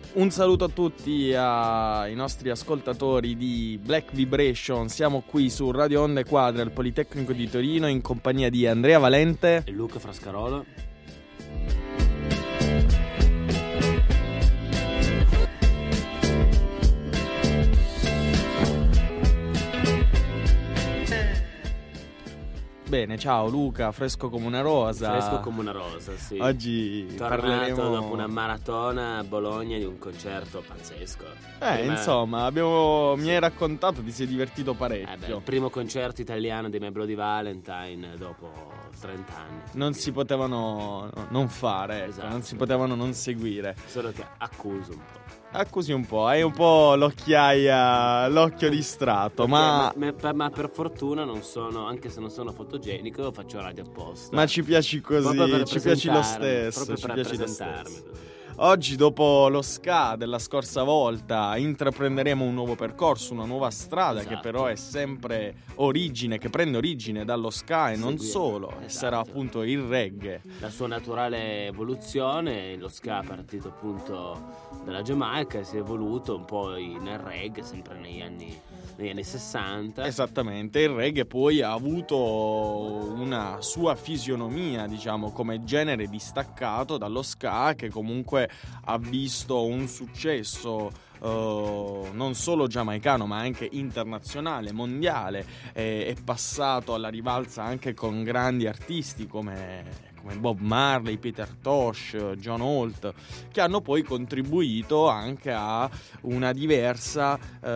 Un saluto a tutti, ai nostri ascoltatori di Black Vibration. Siamo qui su Radio Onde Quadre al Politecnico di Torino in compagnia di Andrea Valente e Luca Frascarolo. Bene, ciao Luca, fresco come una rosa. Fresco come una rosa, sì. Oggi tornato parleremo dopo una maratona a Bologna di un concerto pazzesco. Insomma, mi hai raccontato, ti sei divertito parecchio. Il primo concerto italiano di My Bloody Valentine dopo 30 anni. Non si potevano non fare, esatto. Non si potevano non seguire. Solo che accuso un po'. Accusi un po', hai un po' l'occhio distratto, ma per fortuna non sono, anche se non sono fotogenico, faccio radio apposta. Ma ci piaci così, ci piaci lo stesso, proprio ci per piaci lo presentarmi. stesso. Oggi, dopo lo ska della scorsa volta, intraprenderemo un nuovo percorso, una nuova strada, esatto. Che però è sempre che prende origine dallo ska e non solo, esatto. Sarà appunto il reggae. La sua naturale evoluzione, lo ska partito appunto dalla Giamaica e si è evoluto un po' nel reggae, sempre negli anni 60. Esattamente, il reggae poi ha avuto una sua fisionomia, diciamo, come genere distaccato dallo ska, che comunque ha visto un successo non solo giamaicano ma anche internazionale, mondiale, è passato alla ribalza anche con grandi artisti come Bob Marley, Peter Tosh, John Holt, che hanno poi contribuito anche a una diversa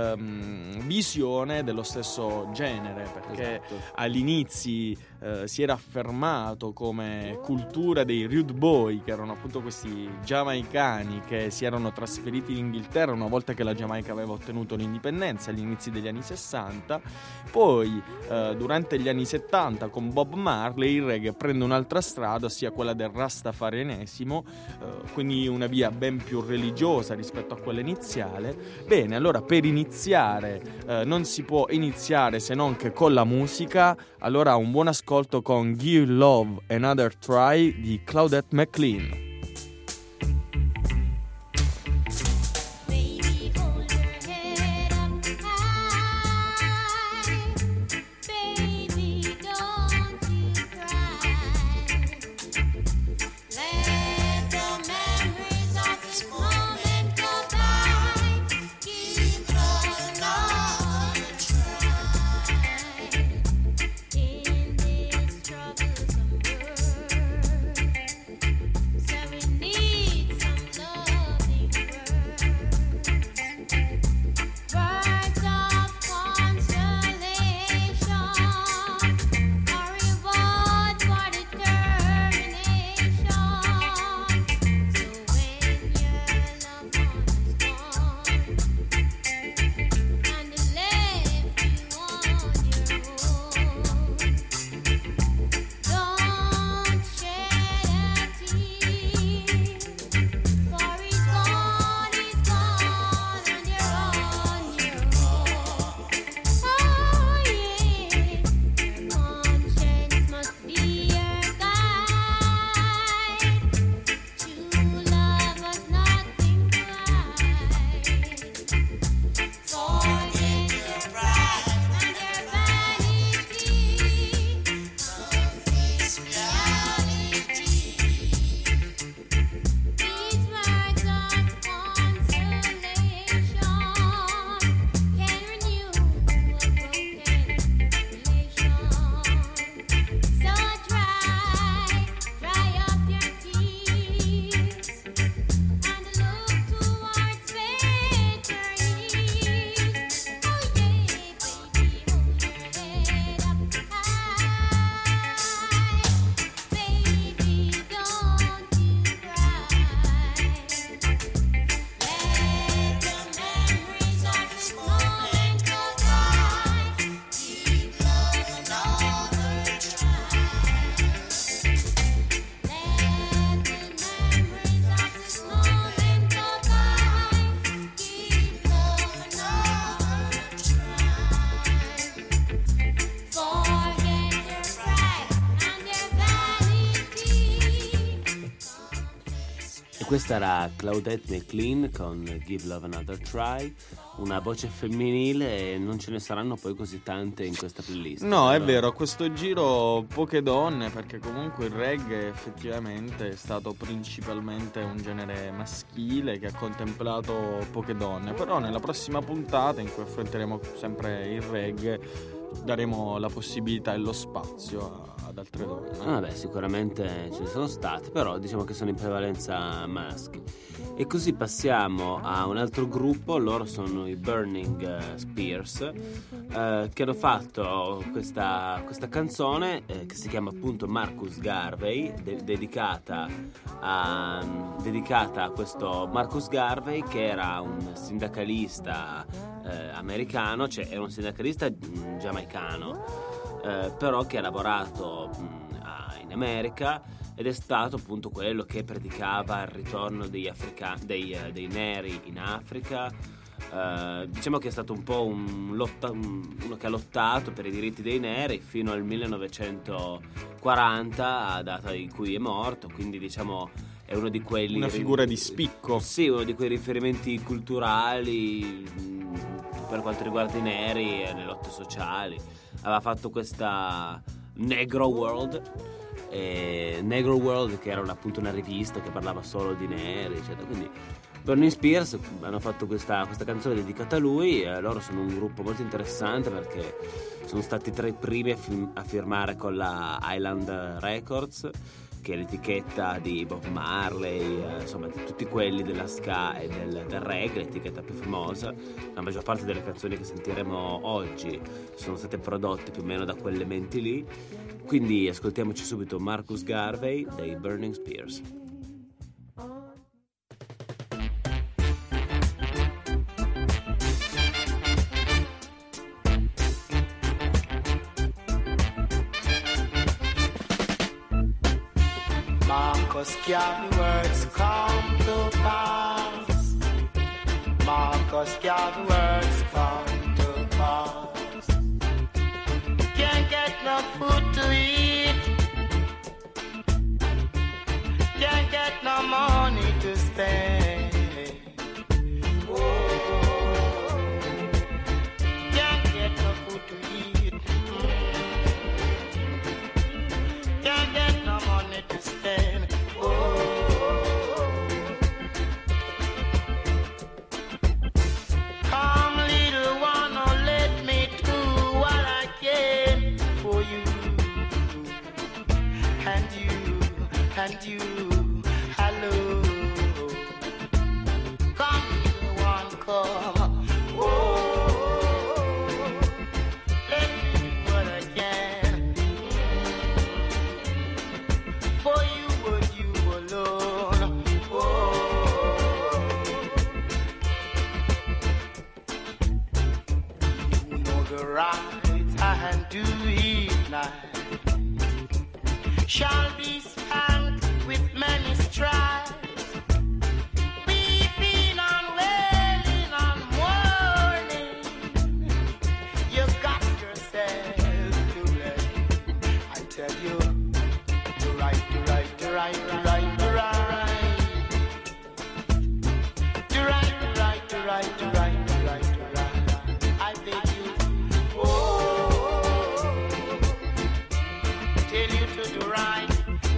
visione dello stesso genere, perché esatto. Agli inizi si era affermato come cultura dei Rude Boy, che erano appunto questi giamaicani che si erano trasferiti in Inghilterra una volta che la Giamaica aveva ottenuto l'indipendenza agli inizi degli anni 60. Poi durante gli anni 70 con Bob Marley il reggae prende un'altra strada, ossia quella del rastafarianesimo, quindi una via ben più religiosa rispetto a quella iniziale. Bene, allora per iniziare non si può iniziare se non che con la musica. Allora un buon ascolto con Give Love Another Try di Claudette McLean. Seven Questa era Claudette McLean con Give Love Another Try, una voce femminile, e non ce ne saranno poi così tante in questa playlist. No, è vero, a questo giro poche donne, perché comunque il reggae effettivamente è stato principalmente un genere maschile che ha contemplato poche donne, però nella prossima puntata in cui affronteremo sempre il reggae daremo la possibilità e lo spazio ad altre donne. Sicuramente ce ne sono state, però diciamo che sono in prevalenza maschi. E così passiamo a un altro gruppo, loro sono i Burning Spears, che hanno fatto questa canzone che si chiama appunto Marcus Garvey, dedicata a questo Marcus Garvey, che era un sindacalista americano, cioè era un sindacalista giamaicano, però che ha lavorato in America, ed è stato appunto quello che predicava il ritorno dei neri in Africa. Diciamo che è stato un po' uno che ha lottato per i diritti dei neri fino al 1940, data in cui è morto, quindi diciamo è uno di quelli, una figura di spicco. Sì, uno di quei riferimenti culturali per quanto riguarda i neri e le lotte sociali. Aveva fatto questa Negro World, che era appunto una rivista che parlava solo di neri, eccetera. Quindi Burning Spears hanno fatto questa canzone dedicata a lui. Loro sono un gruppo molto interessante perché sono stati tra i primi a firmare con la Island Records, che è l'etichetta di Bob Marley, insomma di tutti quelli della ska e del reggae, l'etichetta più famosa. La maggior parte delle canzoni che sentiremo oggi sono state prodotte più o meno da quelle menti lì. Quindi ascoltiamoci subito Marcus Garvey dei Burning Spears. Marcus Garvey words come to pass. Marcus Garvey words come to pass. Can't get no food to eat. Can't get no money to spend. Oh, can't get no food to eat. Can't get no money to spend. Come, little one, oh, let me do what I can for you. And you, hello. Come, little one, come. Oh, let me do what I can for you, but you alone. Oh, you know the right hand do it night shall be spanked with many stripes. Weeping and wailing and mourning, you got yourself to blame. I tell you, the right. I beg you, oh, tell you to do right.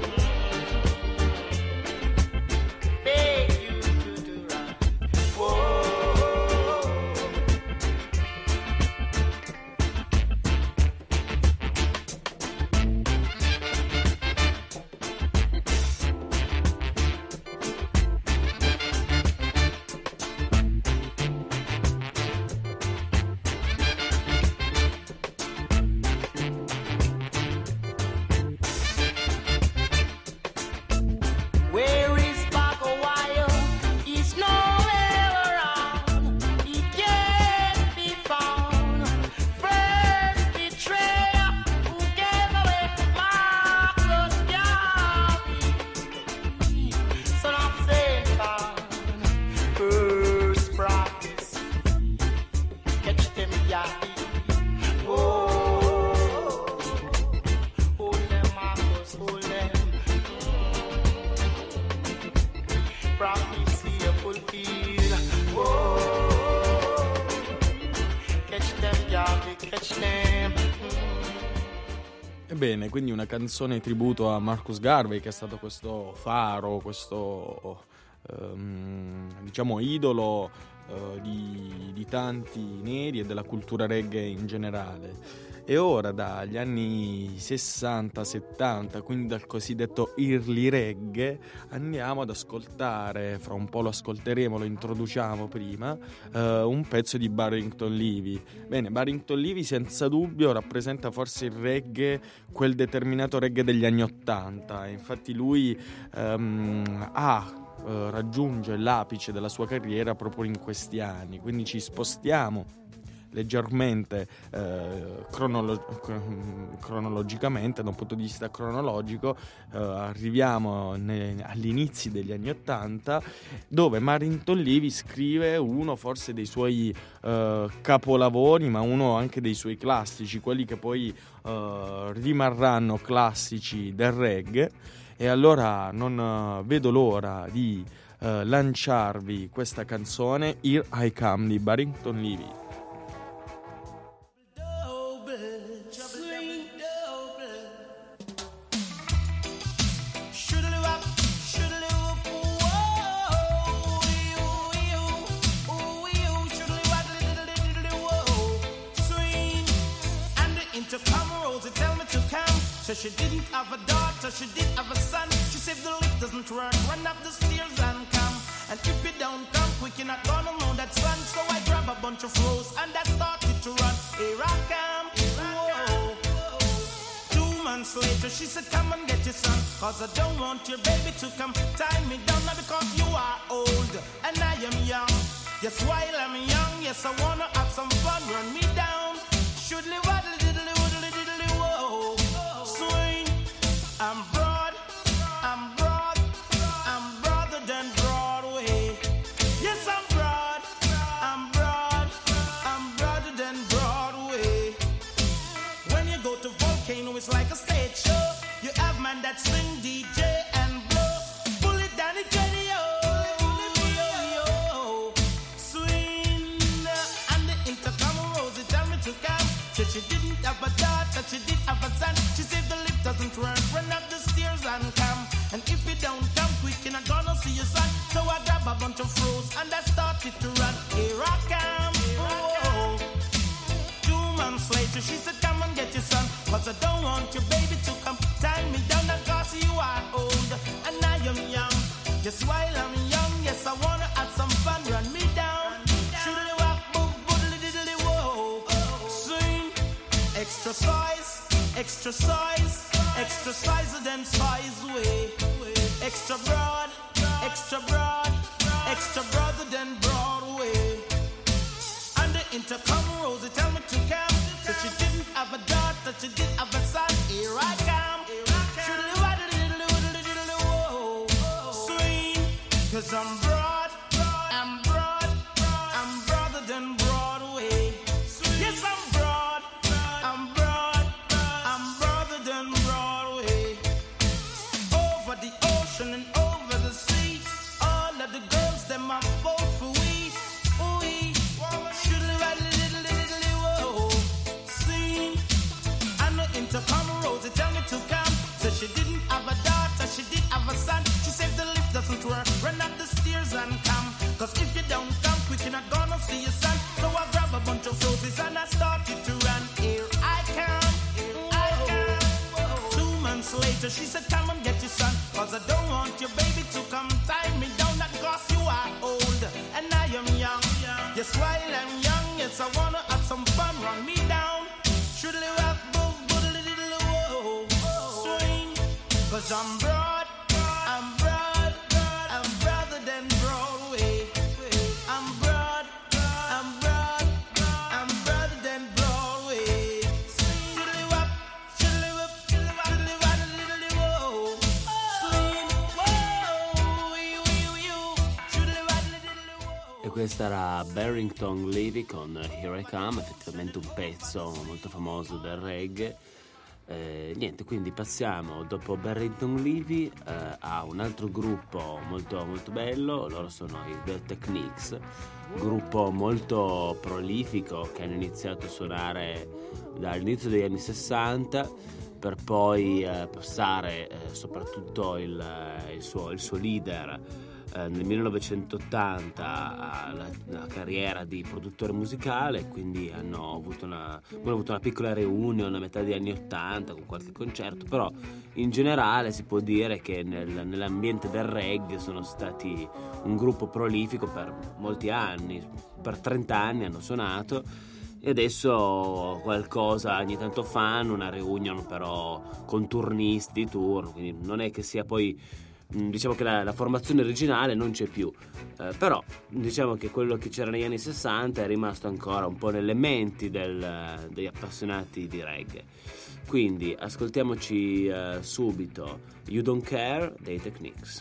Ebbene, quindi una canzone tributo a Marcus Garvey, che è stato questo faro, questo diciamo idolo di tanti neri e della cultura reggae in generale. E ora, dagli anni 60-70, quindi dal cosiddetto early reggae, andiamo ad ascoltare, fra un po' lo ascolteremo, lo introduciamo prima, un pezzo di Barrington Levy. Bene, Barrington Levy senza dubbio rappresenta forse il reggae, quel determinato reggae degli anni 80. Infatti lui raggiunge l'apice della sua carriera proprio in questi anni, quindi ci spostiamo leggermente cronologicamente, da un punto di vista cronologico, arriviamo agli inizi degli anni 80, dove Barrington Levy scrive uno forse dei suoi capolavori, ma uno anche dei suoi classici, quelli che poi rimarranno classici del reggae. E allora non vedo l'ora di lanciarvi questa canzone, Here I Come di Barrington Levy. So she didn't have a daughter, she did have a son. She said the lift doesn't work, run up the stairs and come. And if you don't come quick, you're not gonna know that son. So I grab a bunch of rose and I started to run. Here I come, whoa. 2 months later, she said, come and get your son. Cause I don't want your baby to come tie me down. Not because you are old and I am young. Yes, while I'm young, yes, I wanna have some fun. Run me down, shoodly waddle diddly woodly diddly whoa. Swing, I'm broad, I'm broad, I'm broader than Broadway. Yes, I'm broad, I'm broad, I'm broader than Broadway. When you go to Volcano, it's like a stage show. You have man that swing, DJ and blow. Pull it down, it get yo. Swing, and the intercom Rosie tell me to come. Said she didn't have a daughter, she did have a son. She said the lift doesn't work, run up the stairs and come. And if you don't come quick, you're not gonna see your son. So I grab a bunch of froze and I started to run. Here I come, whoa. 2 months later, she said, come and get your son. Cause I don't want your baby to come tie me down. Cause you are old and I am young. Just while I'm young, yes, I wanna have some fun. Run me down, shoodly wop, boop, boodly diddly whoa. Swing, extra size, extra size, extra size than size way. Extra broad, extra broad, extra broader than Broadway. And the intercom Rosie tell me to come. So she didn't have a daughter, she did have a son. Here I come, shoodly waddle diddly woodly diddly whoa. Swing, cause I'm broad, I'm broad, I'm broader than Broadway. Yes, I'm broad, I'm broad, I'm broader than Broadway. Over the ocean and over the sea, all of the girls, them are both for we. Ooh-wee, shoodly waddle diddly diddly whoa. Sing, and the intercom Rosie tell me to come. So she didn't have a daughter, she did have a son. She said the lift doesn't work, run up the stairs and come. Cause if you don't come quick, you're not gonna see your son. So I grab a bunch of roses and I started to run. Here I come, I come. 2 months later, she said, come and get your son. Cause I don't want your baby to come tie me down. Not cause you are old and I am young. Yes, while I'm young, yes, I wanna have some fun. Run me down, shoodly wap, boop, boodly diddly whoa. Swing, cause I'm broad, I'm broad, I'm broader than Broadway. I'm broad, I'm broad, I'm broader than Broadway. Shoodly wap, shoodly wap, shoodly waddle diddly whoa. Swing, whoa, you, shoodly waddle diddly whoa. E questa era Barrington Levy con Here I Come, effettivamente un pezzo molto famoso del reggae. Niente, quindi passiamo dopo Barrington Levy a un altro gruppo molto molto bello. Loro sono i The Techniques, gruppo molto prolifico che hanno iniziato a suonare dall'inizio degli anni 60, per poi passare soprattutto il suo leader nel 1980 alla carriera di produttore musicale, quindi hanno avuto una piccola reunion a metà degli anni 80 con qualche concerto, però in generale si può dire che nell'ambiente del reggae sono stati un gruppo prolifico per molti anni, per 30 anni hanno suonato, e adesso qualcosa ogni tanto fanno, una reunion però con turnisti di turno, quindi non è che sia poi, diciamo che la formazione originale non c'è più, però diciamo che quello che c'era negli anni 60 è rimasto ancora un po' nelle menti degli appassionati di reggae. Quindi ascoltiamoci subito You Don't Care dei Techniques.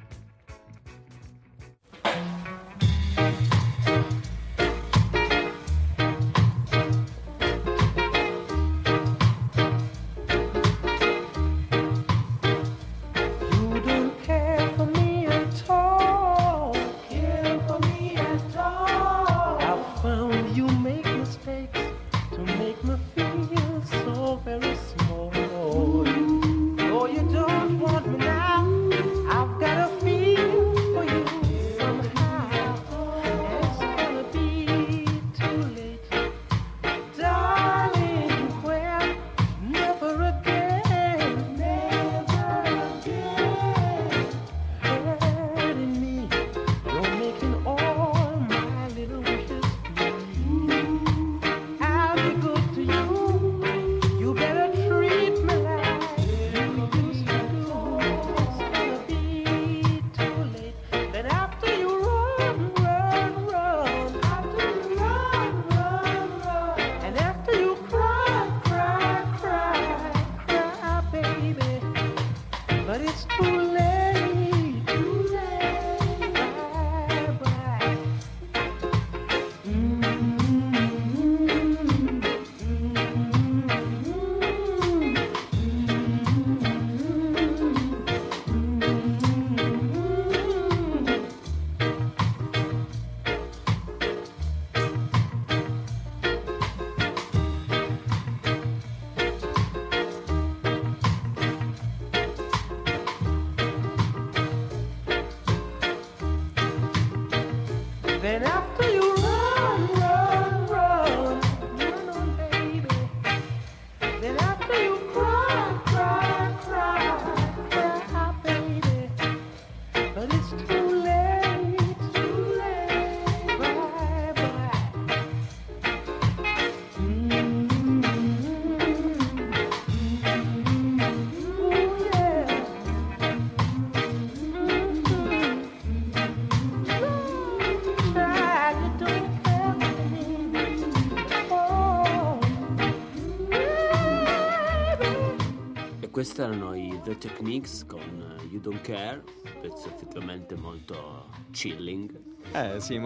Questi erano i The Techniques con You Don't Care, un pezzo effettivamente molto chilling. Sì,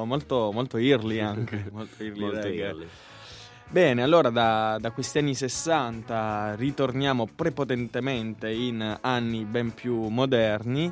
molto early anche, molto early Molto reggae. early. Bene, allora da questi anni 60 ritorniamo prepotentemente in anni ben più moderni.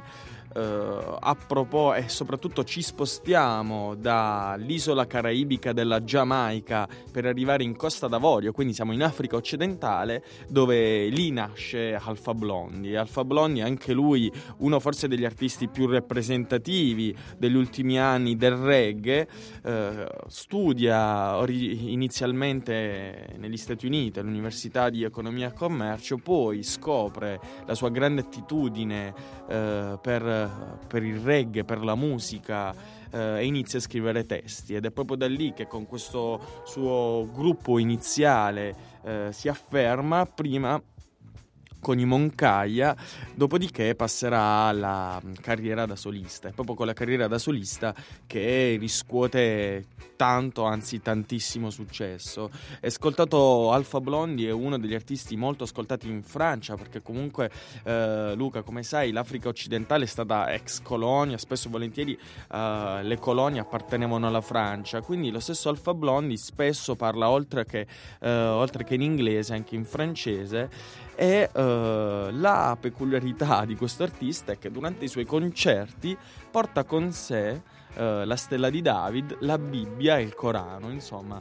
E soprattutto ci spostiamo dall'isola caraibica della Giamaica per arrivare in Costa d'Avorio, quindi siamo in Africa occidentale, dove lì nasce Alpha Blondy. Alpha Blondy è anche lui uno forse degli artisti più rappresentativi degli ultimi anni del reggae. Studia inizialmente negli Stati Uniti all'Università di Economia e Commercio, poi scopre la sua grande attitudine per il reggae, per la musica, e inizia a scrivere testi, ed è proprio da lì che con questo suo gruppo iniziale si afferma, prima con i Moncaia, dopodiché passerà alla carriera da solista. È proprio con la carriera da solista che riscuote tanto, anzi tantissimo successo. È ascoltato Alpha Blondy, è uno degli artisti molto ascoltati in Francia, perché comunque Luca, come sai, l'Africa occidentale è stata ex colonia, spesso e volentieri le colonie appartenevano alla Francia, quindi lo stesso Alpha Blondy spesso parla oltre che in inglese anche in francese. E la peculiarità di questo artista è che durante i suoi concerti porta con sé la stella di David, la Bibbia e il Corano. Insomma,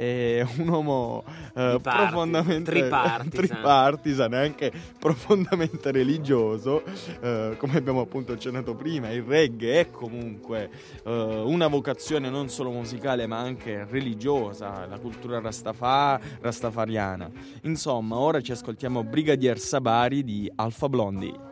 è un uomo profondamente tripartisan e anche profondamente religioso, come abbiamo appunto accennato prima. Il reggae è comunque una vocazione non solo musicale ma anche religiosa, la cultura rastafariana. Insomma, ora ci ascoltiamo Brigadier Sabari di Alpha Blondy.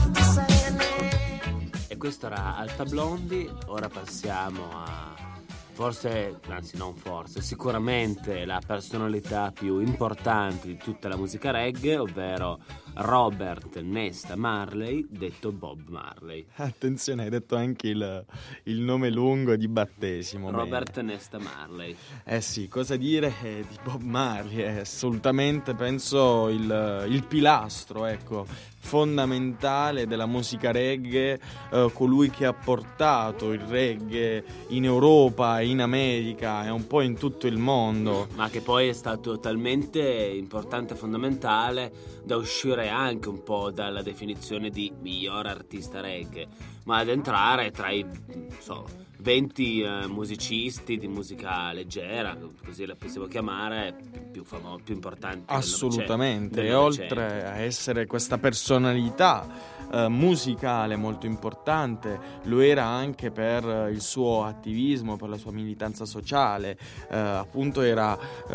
Questo era Alpha Blondy. Ora passiamo a forse, anzi non forse, sicuramente la personalità più importante di tutta la musica reggae, ovvero Robert Nesta Marley, detto Bob Marley. Attenzione, hai detto anche il nome lungo di battesimo. Robert Nesta Marley. Eh sì, cosa dire di Bob Marley? È assolutamente, penso, il pilastro, ecco, fondamentale della musica reggae, colui che ha portato il reggae in Europa, in America e un po' in tutto il mondo. Ma che poi è stato talmente importante e fondamentale da uscire anche un po' dalla definizione di miglior artista reggae, ma ad entrare tra i 20 musicisti di musica leggera, così la possiamo chiamare, più importanti. Assolutamente, e oltre a essere questa personalità musicale molto importante, lo era anche per il suo attivismo, per la sua militanza sociale. Appunto era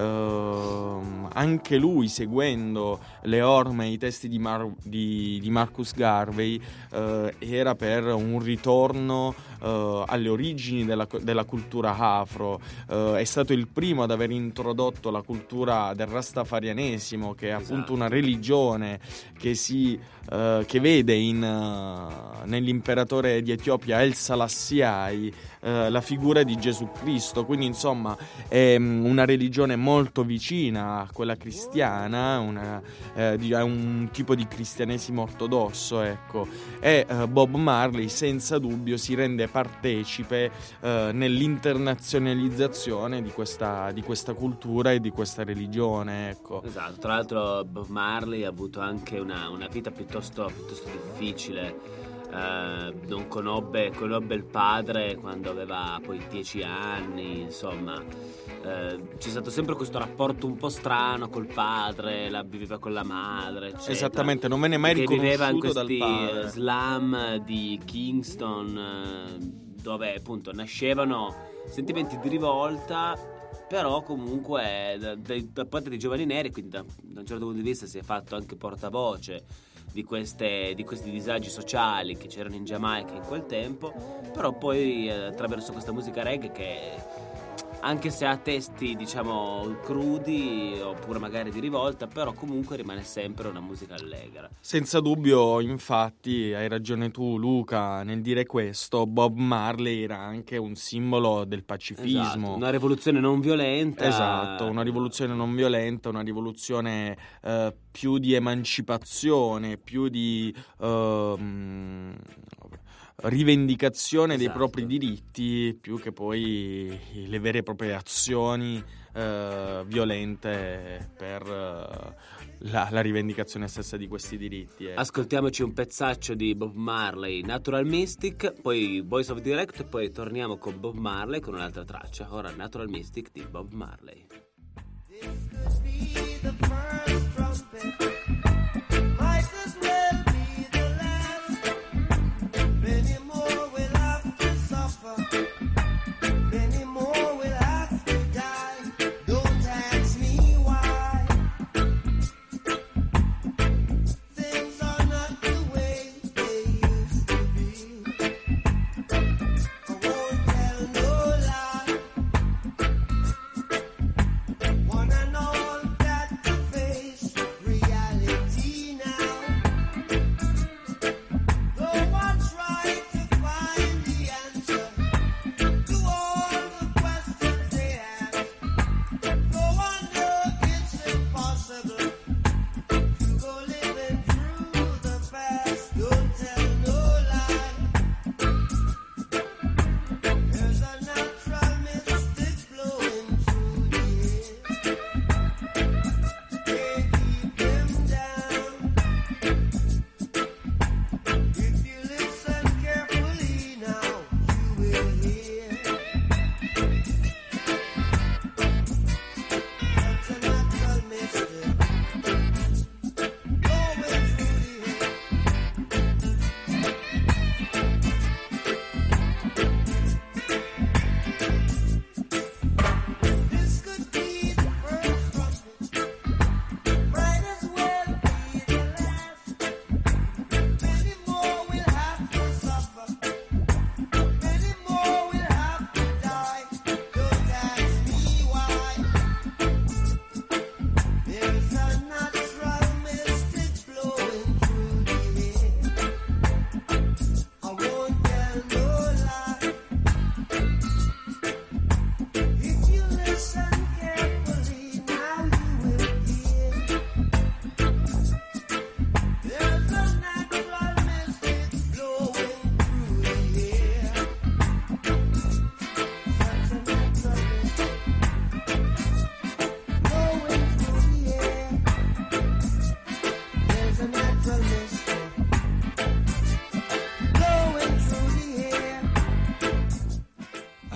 anche lui, seguendo le orme e i testi di Marcus Garvey, era per un ritorno alle origini della cultura afro. È stato il primo ad aver introdotto la cultura del rastafarianesimo, che è appunto una religione che vede nell'imperatore di Etiopia El Salassiai la figura di Gesù Cristo. Quindi insomma è una religione molto vicina a quella cristiana, è un tipo di cristianesimo ortodosso, ecco. E Bob Marley senza dubbio si rende partecipe nell'internazionalizzazione di questa cultura e di questa religione, ecco. Esatto, tra l'altro Bob Marley ha avuto anche una vita piuttosto difficile. Non conobbe il padre quando aveva poi 10 anni, insomma. C'è stato sempre questo rapporto un po' strano col padre, viveva con la madre, eccetera. Esattamente, non venne mai riconosciuto dal padre. Viveva in questi slum di Kingston, dove appunto nascevano sentimenti di rivolta, però comunque da parte dei giovani neri, quindi da un certo punto di vista si è fatto anche portavoce di questi disagi sociali che c'erano in Giamaica in quel tempo, però poi attraverso questa musica reggae che, anche se ha testi diciamo crudi oppure magari di rivolta, però comunque rimane sempre una musica allegra. Senza dubbio, infatti, hai ragione tu Luca nel dire questo, Bob Marley era anche un simbolo del pacifismo. Esatto, una rivoluzione non violenta. Esatto, una rivoluzione non violenta, una rivoluzione più di emancipazione, più di rivendicazione dei propri diritti, più che poi le vere e proprie azioni violente per la rivendicazione stessa di questi diritti. Ascoltiamoci un pezzaccio di Bob Marley, Natural Mystic, poi Voice of Direct e poi torniamo con Bob Marley con un'altra traccia. Ora Natural Mystic di Bob Marley. One and all that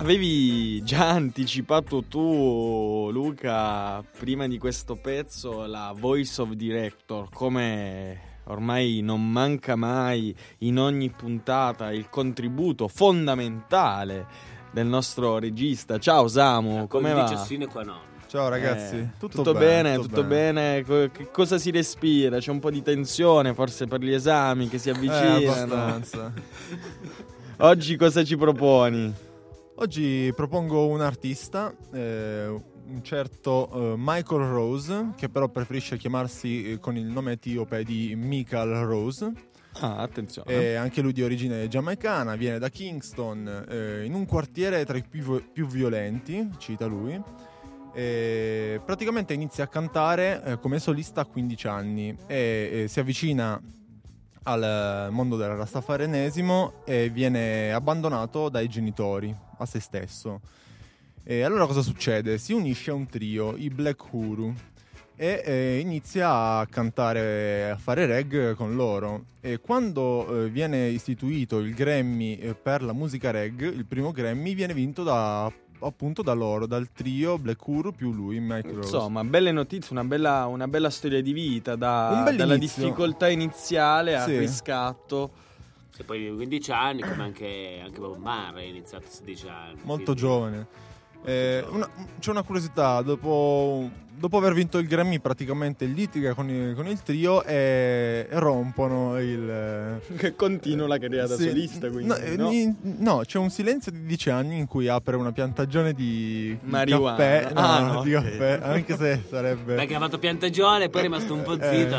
Avevi già anticipato tu, Luca, prima di questo pezzo, la Voice of Director, come ormai non manca mai in ogni puntata il contributo fondamentale del nostro regista. Ciao Samu, come va? Sine qua non. Ciao ragazzi, tutto bene. Che cosa si respira? C'è un po' di tensione forse per gli esami che si avvicinano. Abbastanza. Oggi cosa ci proponi? Oggi propongo un artista, un certo Michael Rose, che però preferisce chiamarsi con il nome etiope di Michael Rose. Ah, attenzione. Anche lui di origine giamaicana, viene da Kingston, in un quartiere tra i più violenti, cita lui. Praticamente inizia a cantare come solista a 15 anni e si avvicina al mondo del rastafarenesimo e viene abbandonato dai genitori a se stesso. E allora cosa succede? Si unisce a un trio, i Black Uhuru, e inizia a cantare, a fare reggae con loro. E quando viene istituito il Grammy per la musica reggae, il primo Grammy viene vinto appunto da loro, dal trio Black Uhuru più lui, Michael Rose. Insomma, belle notizie, una bella storia di vita, dalla difficoltà iniziale al riscatto. E poi 15 anni, come anche Bob Marley ha iniziato a 16 anni. Molto giovane. C'è una curiosità, dopo aver vinto il Grammy praticamente litiga con il trio e rompono che continua la carriera da solista, quindi no, c'è un silenzio di 10 anni in cui apre una piantagione di marijuana. Caffè, di caffè, anche se sarebbe perché ha fatto piantagione e poi è rimasto un po' zitto,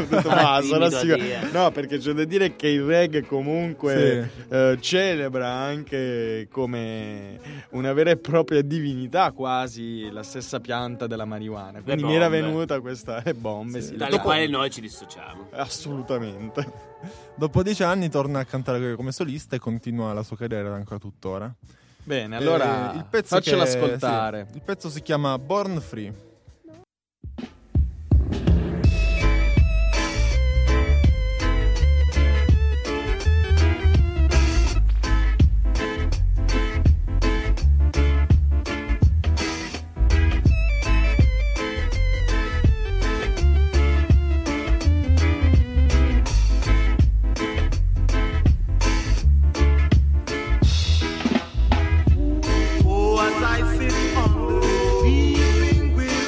no, perché c'è da dire che il reggae comunque celebra anche come una vera e propria divinità quasi la stessa pianta della marijuana. Quindi mi era venuta questa bombe, dalle quali noi ci dissociamo. Assolutamente. Dopo 10 anni torna a cantare come solista e continua la sua carriera ancora tuttora. Bene, allora faccelo ascoltare. Il pezzo si chiama Born Free. As I sit on the feeling with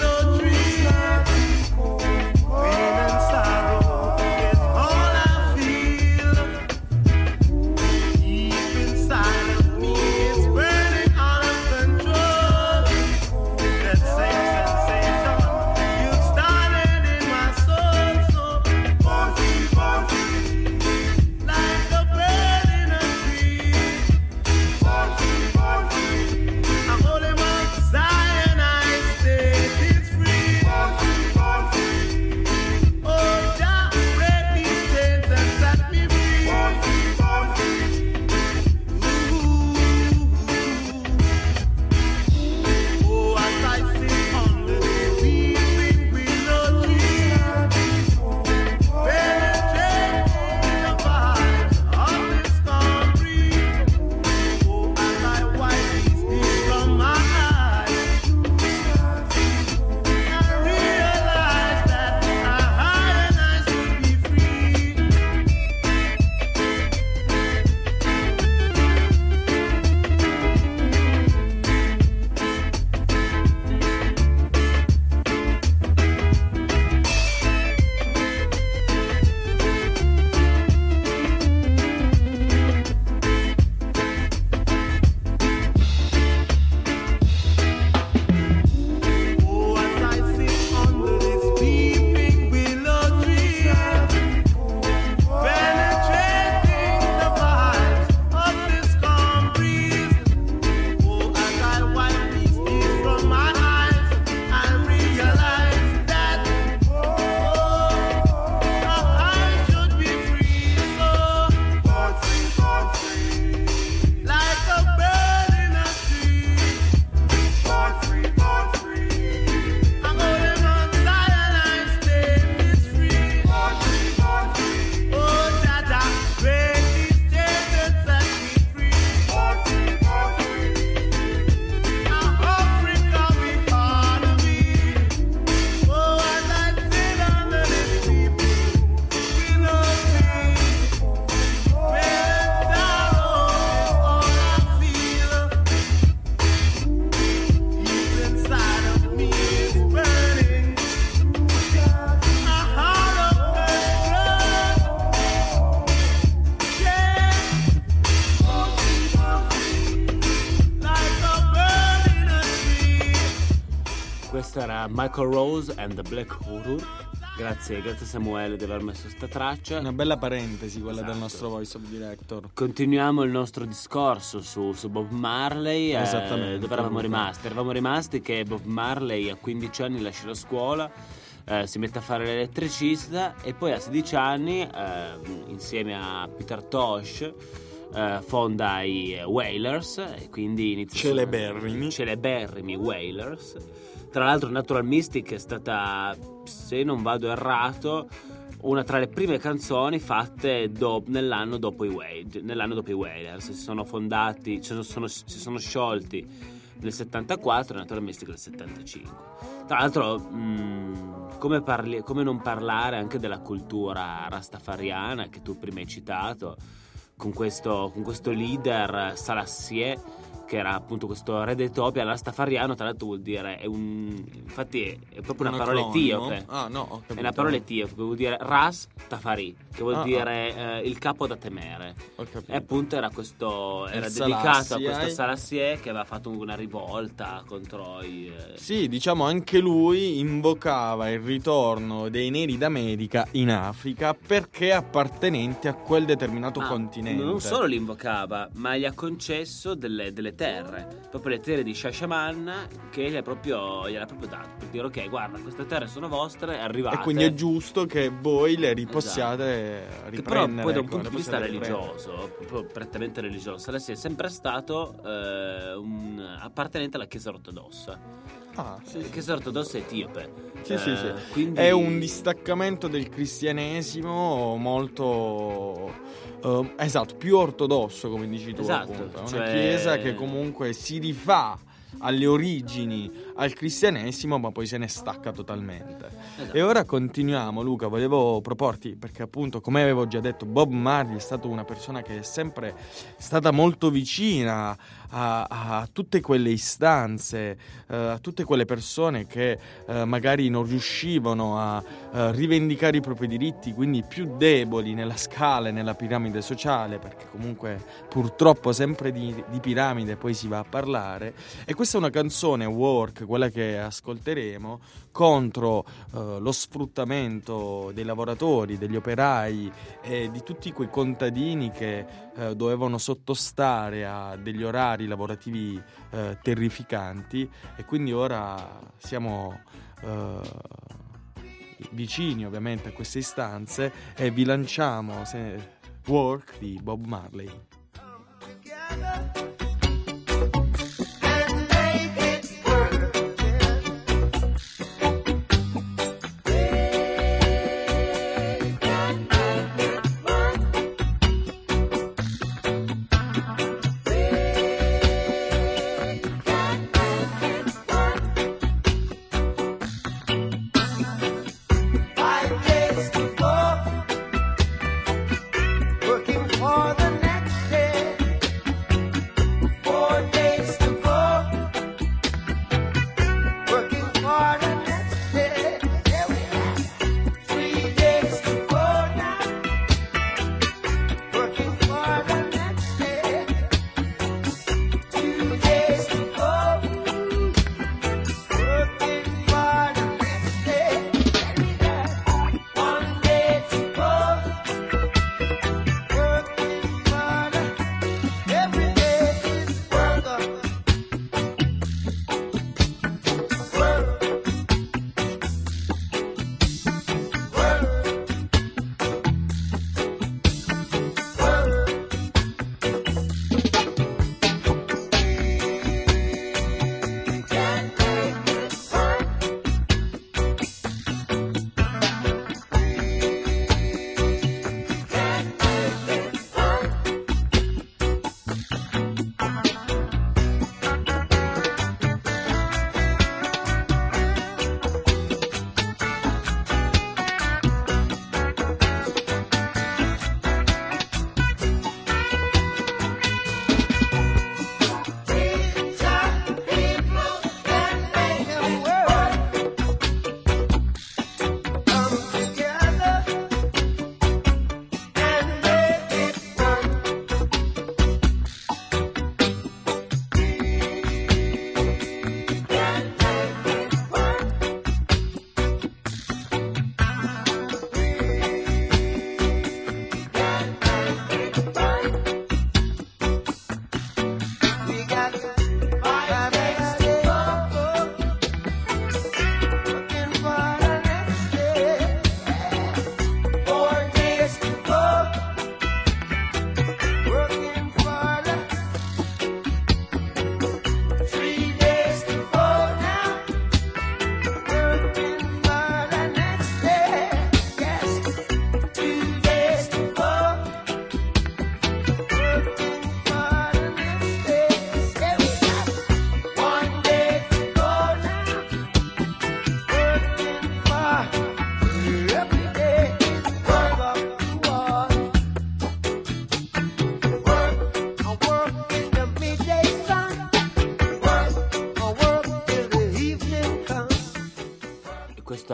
era Michael Rose and the Black Horror. Grazie Samuele di aver messo sta traccia. Una bella parentesi quella Esatto. del nostro voice of director. Continuiamo il nostro discorso su Bob Marley. Esattamente, Dove eravamo Luca. rimasti? Eravamo rimasti che Bob Marley a 15 anni lascia la scuola, si mette a fare l'elettricista e poi a 16 anni, insieme a Peter Tosh, fonda i Wailers e quindi inizia celeberrimi Wailers. Tra l'altro Natural Mystic è stata, se non vado errato, una tra le prime canzoni fatte nell'anno dopo i Wailers. Si sono fondati, si sono sciolti nel 74 e Natural Mystic nel 75. Tra l'altro come non parlare anche della cultura rastafariana che tu prima hai citato, con questo leader Selassie, che era appunto questo re d'Etiopia. Rastafariano tra l'altro vuol dire infatti è proprio una parola etiope. Ah, no, ho capito. È una parola etiope, vuol dire Ras Tafari, che vuol dire il capo da temere. Ho capito. E appunto era dedicato a questo Selassie che aveva fatto una rivolta contro i Sì, diciamo anche lui invocava il ritorno dei neri d'America in Africa perché appartenenti a quel determinato continente. Non solo li invocava, ma gli ha concesso delle terre, proprio le terre di Shashaman, che gliel'ha proprio dato, per dire ok, guarda, queste terre sono vostre, arrivate. E quindi è giusto che voi le ripossiate riprendere. Che però poi da un ecco, punto di vista le possiate religioso, proprio prettamente religioso, Selassie è sempre stato un appartenente alla Chiesa ortodossa. riprendere. La Chiesa ortodossa etiope. Sì. Quindi È un distaccamento del cristianesimo molto esatto, più ortodosso, come dici tu, Esatto, appunto. È una cioè- chiesa che comunque si rifà alle origini, al cristianesimo, ma poi se ne stacca totalmente. Esatto. E ora continuiamo, Luca, volevo proporti, perché appunto, come avevo già detto, Bob Marley è stato una persona che è sempre stata molto vicina a tutte quelle istanze, a tutte quelle persone che magari non riuscivano a rivendicare i propri diritti, quindi più deboli nella scala e nella piramide sociale, perché comunque purtroppo sempre di piramide poi si va a parlare. E questa è una canzone, Work, quella che ascolteremo, contro lo sfruttamento dei lavoratori, degli operai e di tutti quei contadini che dovevano sottostare a degli orari lavorativi terrificanti. E quindi ora siamo vicini ovviamente a queste istanze e vi lanciamo Work di Bob Marley. Working for the next day.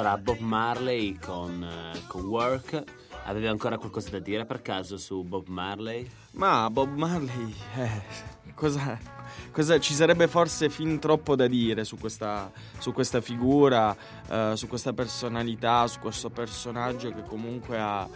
Ora Bob Marley con Work. Avevi ancora qualcosa da dire per caso su Bob Marley? Ma Bob Marley, cosa ci sarebbe forse fin troppo da dire su questa figura, su questa personalità, su questo personaggio che comunque ha,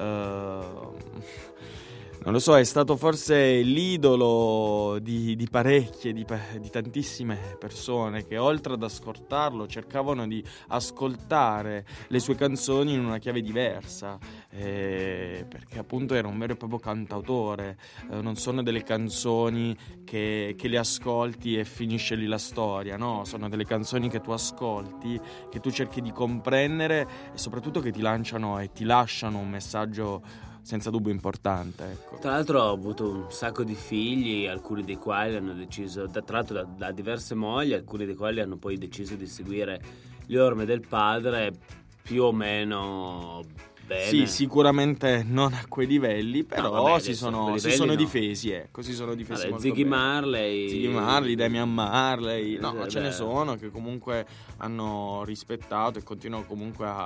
non lo so, è stato forse l'idolo di parecchie, di tantissime persone che oltre ad ascoltarlo cercavano di ascoltare le sue canzoni in una chiave diversa, perché appunto era un vero e proprio cantautore, non sono delle canzoni che le ascolti e finisce lì la storia, no, sono delle canzoni che tu ascolti, che tu cerchi di comprendere e soprattutto che ti lanciano e ti lasciano un messaggio senza dubbio importante, ecco. Tra l'altro ho avuto un sacco di figli, alcuni dei quali hanno deciso, tra l'altro da diverse mogli, alcuni dei quali hanno poi deciso di seguire le orme del padre più o meno bene. Sì, sicuramente non a quei livelli, però No, vabbè, si sono no. difesi, ecco, si sono difesi molto Ziggy bene. Marley, Damian Marley, no, ce ne beh. sono che comunque hanno rispettato e continuano comunque a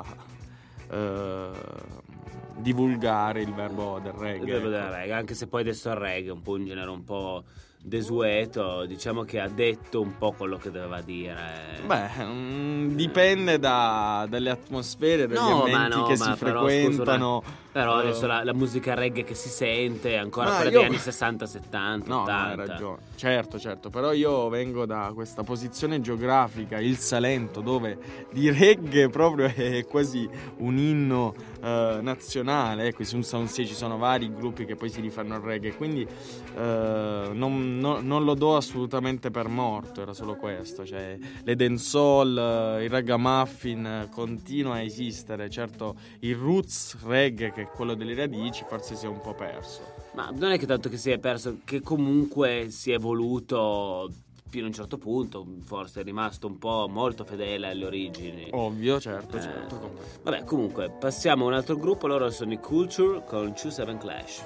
divulgare il verbo del reggae, del ecco. reggae, anche se poi adesso il reggae è un po' un genere un po' desueto, diciamo che ha detto un po' quello che doveva dire. Beh, dipende dalle atmosfere, dagli ambienti che si frequentano. Però adesso la musica reggae che si sente è ancora Ma quella io- degli anni 60, 70, No, 80. hai ragione. Certo, però io vengo da questa posizione geografica, il Salento, dove di reggae proprio è quasi un inno nazionale. Ecco, su Sound 6 ci sono vari gruppi che poi si rifanno al reggae, quindi non lo do assolutamente per morto, era solo questo. Cioè, le dancehall, il ragamuffin continua a esistere. Certo, il roots reggae, che è quello delle radici, forse si è un po' perso. Ma non è che tanto che si è perso, che comunque si è evoluto fino a un certo punto, forse è rimasto un po' molto fedele alle origini. Ovvio, certo. Vabbè, comunque, passiamo a un altro gruppo, loro sono i Culture con 2-7 Clash.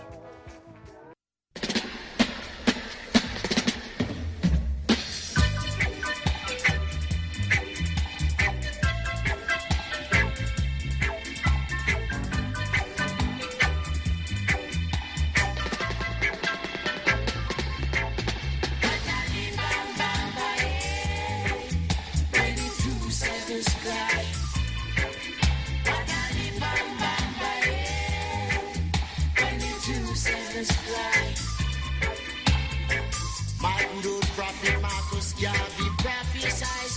My good old prophet Marcus Garvey prophesied,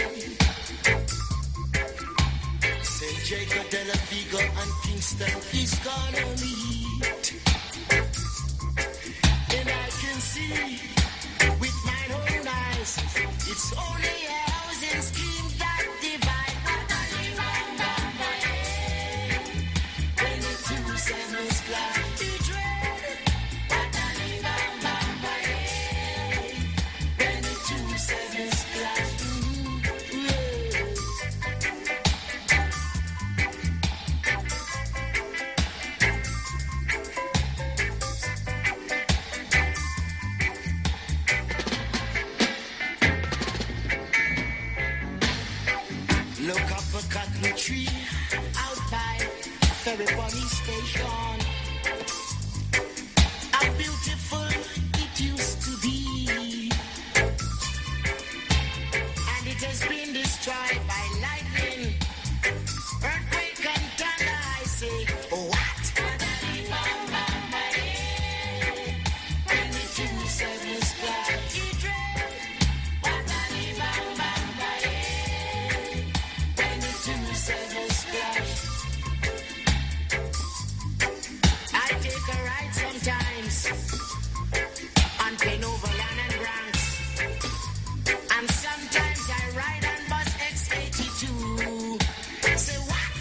St. Jacob de la Vigo and Kingston is gonna meet. And I can see with my own eyes, it's only a housing scheme that divide. 22/7 clash, the dread. 22/7 clash. Look up a cotton tree out by Ferry Bunny Station. How beautiful it used to be, and it has been destroyed by lightning, earthquake and thunder. I say, what? 22/7 splash. 22/7 splash. I take a ride sometimes on Plain Overland and Bronx, and sometimes I ride on bus X82. Say what?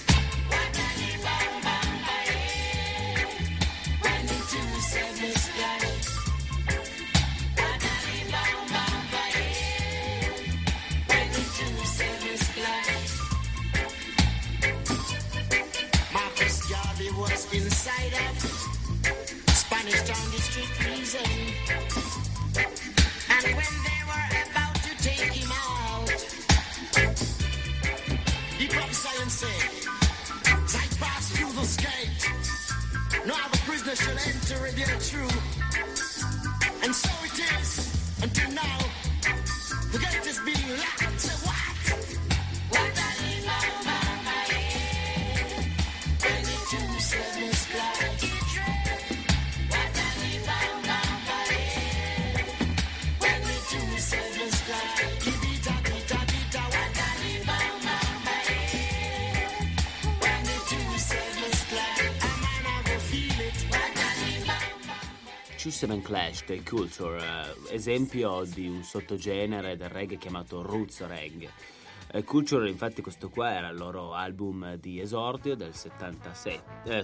22/7 splash. 22/7 splash. Marcus Garvey was inside of Spanish Town District Prison, and when they were about to take him out, the cops shall enter it there true. And so it is until now. Forget this being locked. Say what? What I need, mama, when it too said must glide. What I need, mama, when it too said must glide. Bita, bita, bita, what I need, mama, when it too said must glide. A man I go feel it. What I need, mama. Choose and Clash del Culture, esempio di un sottogenere del reggae chiamato Roots Reggae. Culture, infatti, questo qua era il loro album di esordio del 76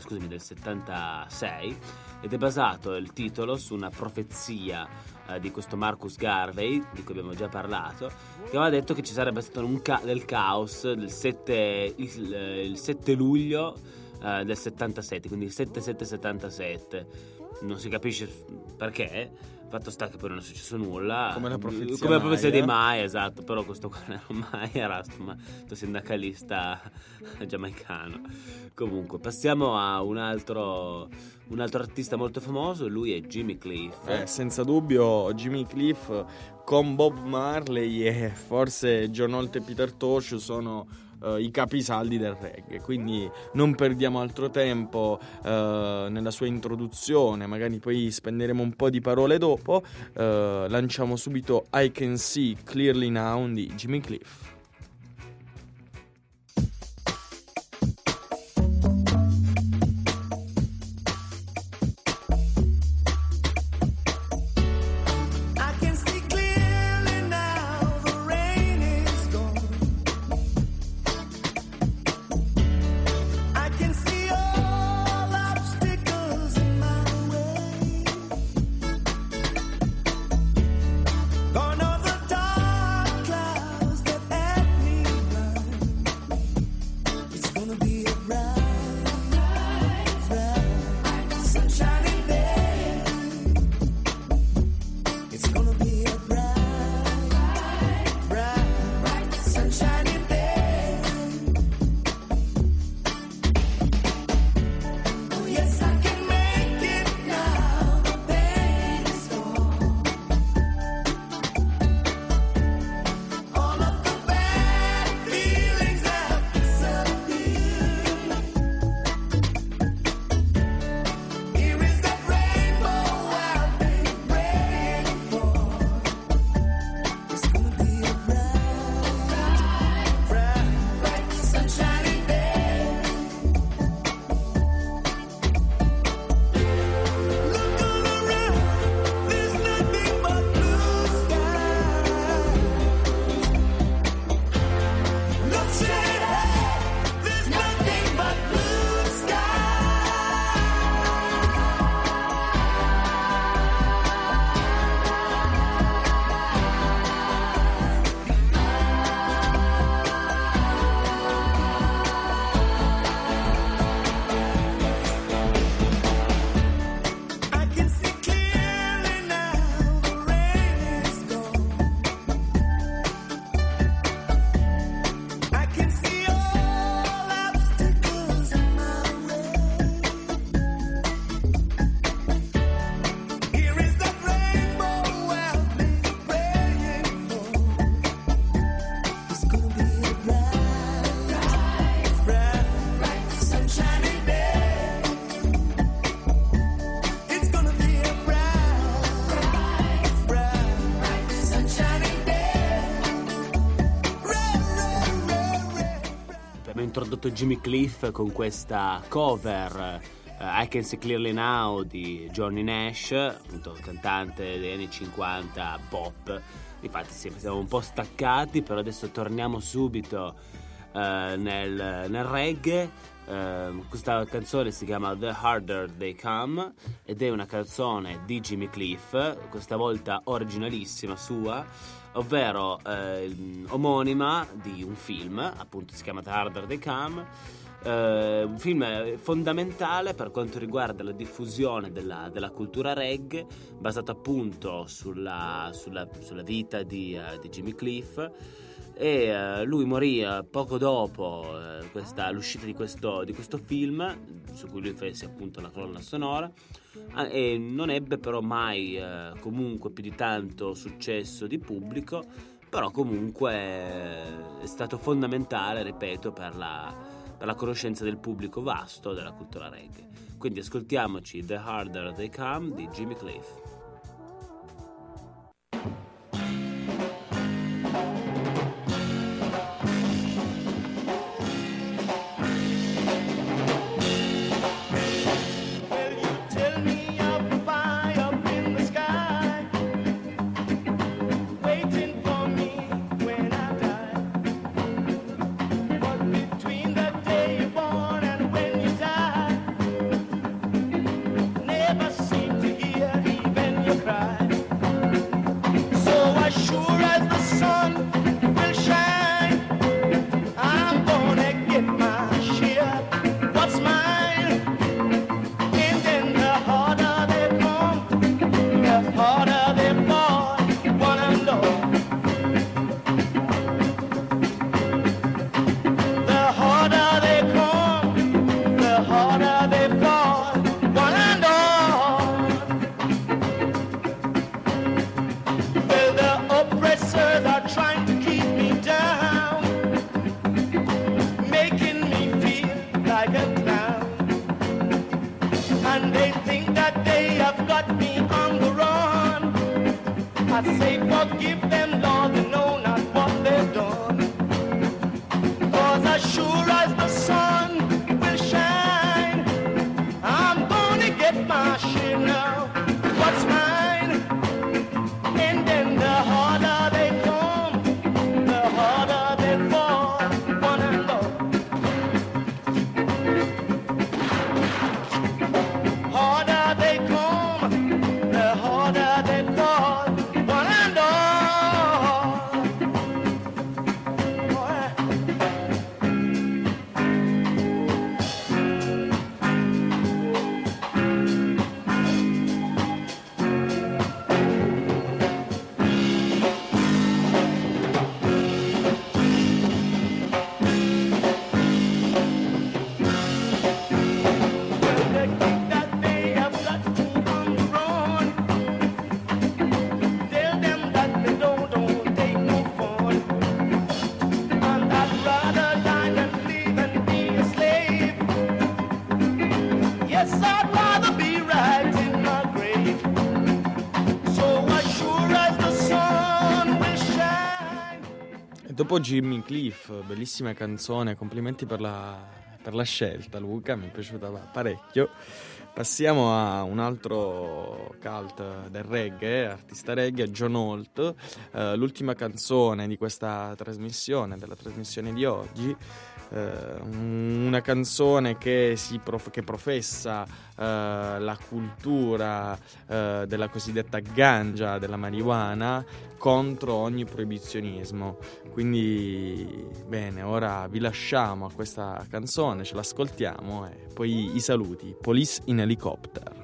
ed è basato il titolo su una profezia di questo Marcus Garvey, di cui abbiamo già parlato, che aveva detto che ci sarebbe stato del caos il 7 luglio del 77, quindi il 7777. Non si capisce perché, fatto sta che poi non è successo nulla, come la profezia di Maya, esatto. Però questo qua non era Maya, era questo sindacalista giamaicano. Comunque passiamo a un altro artista molto famoso, lui è Jimmy Cliff. Senza dubbio Jimmy Cliff con Bob Marley e forse John Holt e Peter Tosh sono i capisaldi del reggae, quindi non perdiamo altro tempo nella sua introduzione, magari poi spenderemo un po' di parole dopo. Lanciamo subito I Can See Clearly Now di Jimmy Cliff. Introdotto Jimmy Cliff con questa cover I Can See Clearly Now di Johnny Nash, appunto cantante degli anni 50 pop. Infatti siamo un po' staccati, però adesso torniamo subito nel reggae. Questa canzone si chiama The Harder They Come ed è una canzone di Jimmy Cliff, questa volta originalissima sua, ovvero omonima di un film, appunto si chiama The Harder They Come, un film fondamentale per quanto riguarda la diffusione della cultura reggae, basato appunto sulla vita di Jimmy Cliff. e lui morì poco dopo l'uscita di questo film, su cui lui fece appunto la colonna sonora, e non ebbe però mai comunque più di tanto successo di pubblico, però comunque è stato fondamentale, ripeto, per la conoscenza del pubblico vasto della cultura reggae. Quindi ascoltiamoci The Harder They Come di Jimmy Cliff. Dopo Jimmy Cliff, bellissima canzone, complimenti per la scelta, Luca, mi è piaciuta parecchio. Passiamo a un altro cult del reggae, artista reggae, John Holt, l'ultima canzone di questa trasmissione, della trasmissione di oggi. Una canzone che professa la cultura della cosiddetta ganja, della marijuana, contro ogni proibizionismo. Quindi bene, ora vi lasciamo a questa canzone, ce l'ascoltiamo e poi i saluti. Police in Helicopter.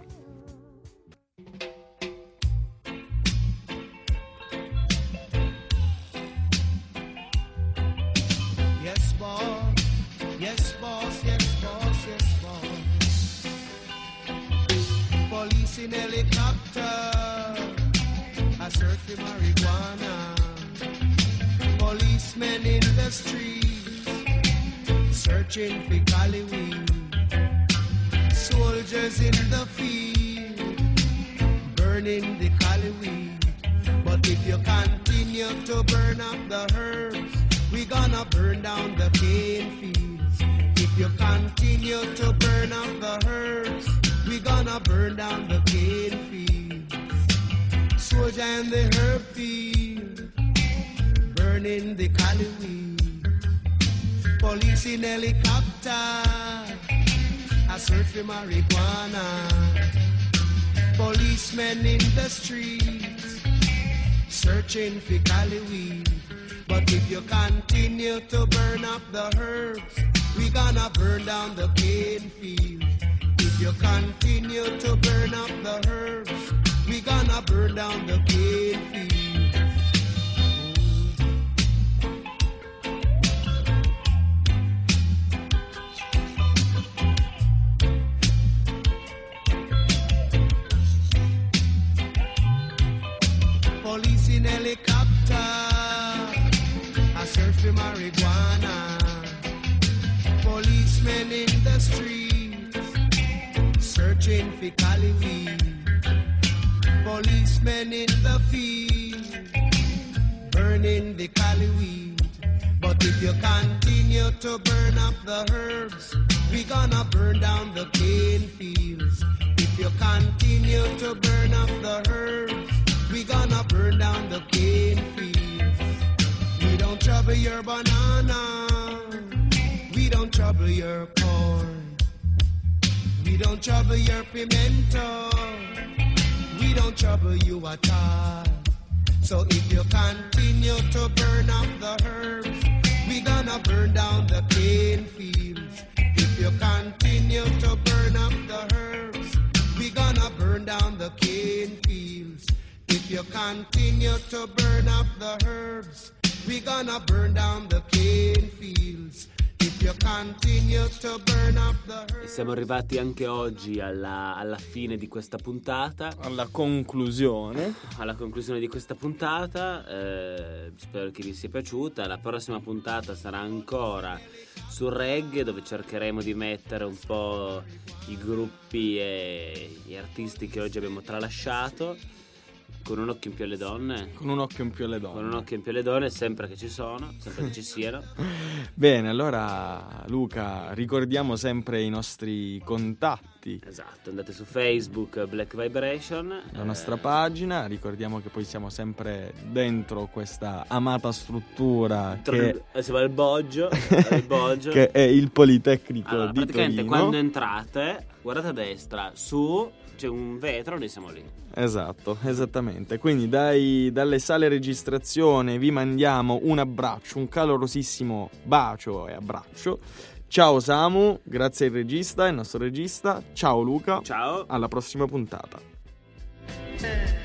In helicopter, I search for marijuana. Policemen in the streets, searching for cali weed. Soldiers in the field, burning the cali weed. But if you continue to burn up the herbs, we gonna burn down the cane fields. If you continue to burn up the herbs, we gonna burn down the cane fields. Soldier in the herb field, burning the cali weed. Police in helicopter, I search for marijuana. Policemen in the streets, searching for cali weed. But if you continue to burn up the herbs, we gonna burn down the cane fields. If you continue to burn up the herbs, we gonna burn down the cane fields. searching for Cali weed. Policemen in the field, burning the Cali weed. But if you continue to burn up the herbs, we gonna burn down the cane fields. If you continue to burn up the herbs, we gonna burn down the cane fields. We don't trouble your banana, we don't trouble your corn, we don't trouble your pimento, we don't trouble you at all. So if you continue to burn up the herbs, we gonna burn down the cane fields. If you continue to burn up the herbs, we gonna burn down the cane fields. If you continue to burn up the herbs, we gonna burn down the cane fields. If you continue to burn up the E herbs. siamo arrivati anche oggi alla fine di questa puntata. Alla conclusione. Alla conclusione di questa puntata, spero che vi sia piaciuta. La prossima puntata sarà ancora sul reggae, dove cercheremo di mettere un po' i gruppi e gli artisti che oggi abbiamo tralasciato, con un occhio in più alle donne. Con un occhio in più alle donne. Con un occhio in più alle donne, sempre che ci sono, sempre che ci siano. Bene, allora Luca, ricordiamo sempre i nostri contatti. Esatto, andate su Facebook, Black Vibration, La nostra pagina, ricordiamo che poi siamo sempre dentro questa amata struttura che, si va al Boggio, che è il Politecnico Allora, di praticamente Torino. quando entrate, guardate a destra, su c'è un vetro, noi siamo lì. Esatto, esattamente. Quindi dalle sale registrazione vi mandiamo un abbraccio, un calorosissimo bacio e abbraccio. Ciao Samu, grazie al regista, il nostro regista. Ciao Luca. Ciao. Alla prossima puntata.